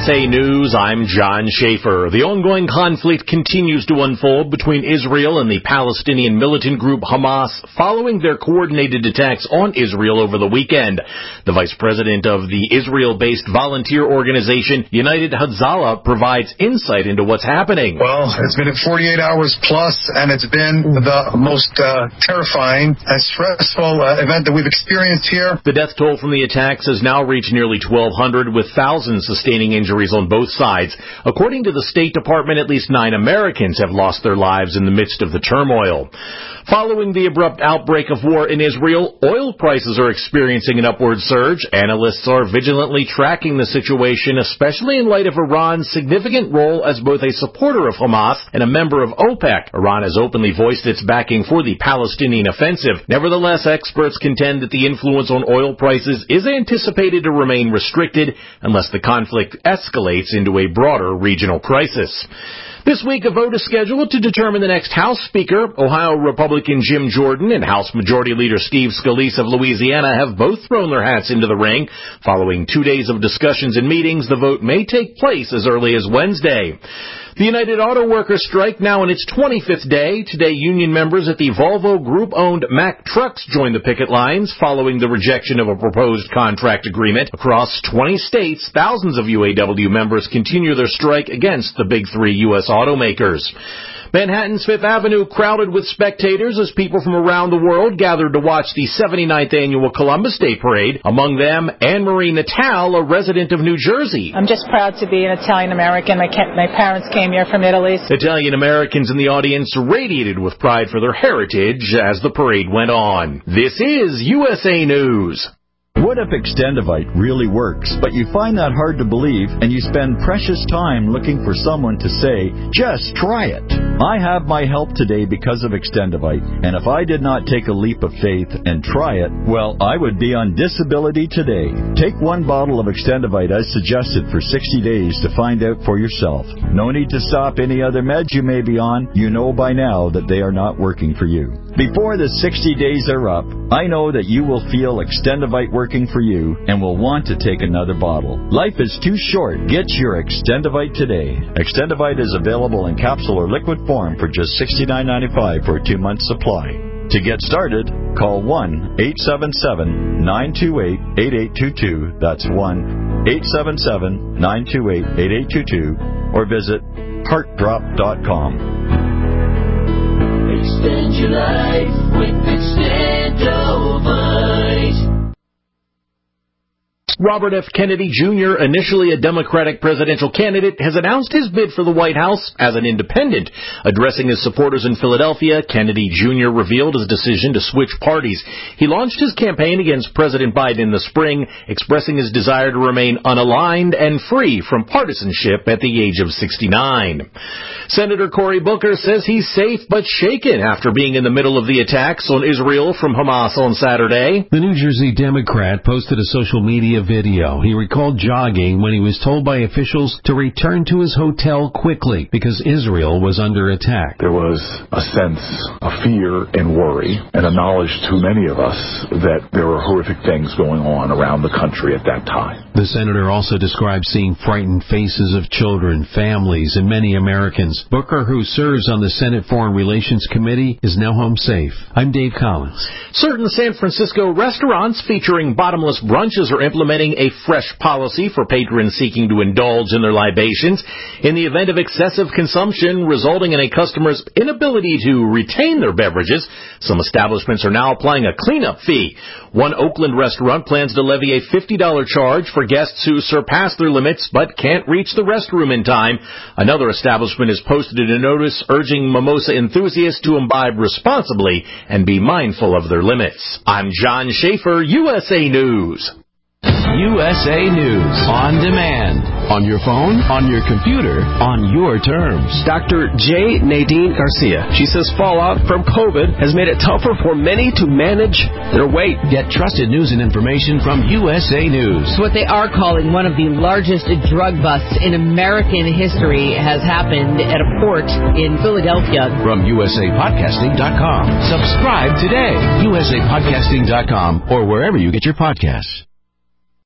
USA News, I'm John Schaefer. The ongoing conflict continues to unfold between Israel and the Palestinian militant group Hamas following their coordinated attacks on Israel over the weekend. The vice president of the Israel-based volunteer organization United Hatzalah provides insight into what's happening. Well, it's been 48 hours plus, and it's been the most terrifying and stressful event that we've experienced here. The death toll from the attacks has now reached nearly 1,200, with thousands sustaining injuries on both sides. According to the State Department, at least 9 Americans have lost their lives in the midst of the turmoil. Following the abrupt outbreak of war in Israel, oil prices are experiencing an upward surge. Analysts are vigilantly tracking the situation, especially in light of Iran's significant role as both a supporter of Hamas and a member of OPEC. Iran has openly voiced its backing for the Palestinian offensive. Nevertheless, experts contend that the influence on oil prices is anticipated to remain restricted unless the conflict escalates into a broader regional crisis. This week, a vote is scheduled to determine the next House Speaker. Ohio Republican Jim Jordan and House Majority Leader Steve Scalise of Louisiana have both thrown their hats into the ring. Following 2 days of discussions and meetings, the vote may take place as early as Wednesday. The United Auto Workers strike now in its 25th day. Today, union members at the Volvo Group-owned Mack Trucks joined the picket lines following the rejection of a proposed contract agreement. Across 20 states, thousands of UAW members continue their strike against the big three U.S. automakers. Manhattan's Fifth Avenue crowded with spectators as people from around the world gathered to watch the 79th annual Columbus Day Parade. Among them, Anne-Marie Natal, a resident of New Jersey. I'm just proud to be an Italian-American. My parents came here from Italy. Italian-Americans in the audience radiated with pride for their heritage as the parade went on. This is USA News. What if Extendivite really works, but you find that hard to believe and you spend precious time looking for someone to say, just try it? I have my help today because of Extendivite, and if I did not take a leap of faith and try it, well, I would be on disability today. Take 1 bottle of Extendivite as suggested for 60 days to find out for yourself. No need to stop any other meds you may be on. You know by now that they are not working for you. Before the 60 days are up, I know that you will feel Extendivite working for you and will want to take another bottle. Life is too short. Get your Extendivite today. Extendivite is available in capsule or liquid form for just $69.95 for a 2-month supply. To get started, call 1-877-928-8822. That's 1-877-928-8822. Or visit heartdrop.com. Extend your life with Extendovite. Robert F. Kennedy Jr., initially a Democratic presidential candidate, has announced his bid for the White House as an independent. Addressing his supporters in Philadelphia, Kennedy Jr. revealed his decision to switch parties. He launched his campaign against President Biden in the spring, expressing his desire to remain unaligned and free from partisanship at the age of 69. Senator Cory Booker says he's safe but shaken after being in the middle of the attacks on Israel from Hamas on Saturday. The New Jersey Democrat posted a social media video. He recalled jogging when he was told by officials to return to his hotel quickly because Israel was under attack. There was a sense of fear and worry and a knowledge to many of us that there were horrific things going on around the country at that time. The senator also described seeing frightened faces of children, families, and many Americans. Booker, who serves on the Senate Foreign Relations Committee, is now home safe. I'm Dave Collins. Certain San Francisco restaurants featuring bottomless brunches are implementing a fresh policy for patrons seeking to indulge in their libations in the event of excessive consumption resulting in a customer's inability to retain their beverages. Some establishments are now applying a cleanup fee. One Oakland restaurant plans to levy a $50 charge for guests who surpass their limits but can't reach the restroom in time. Another establishment has posted a notice urging mimosa enthusiasts to imbibe responsibly and be mindful of their limits. I'm John Schaefer, USA News. USA News on demand. On your phone, on your computer, on your terms. Dr. J. Nadine Garcia. She says fallout from COVID has made it tougher for many to manage their weight. Get trusted news and information from USA News. What they are calling one of the largest drug busts in American history has happened at a port in Philadelphia. From USAPodcasting.com. Subscribe today. USAPodcasting.com or wherever you get your podcasts.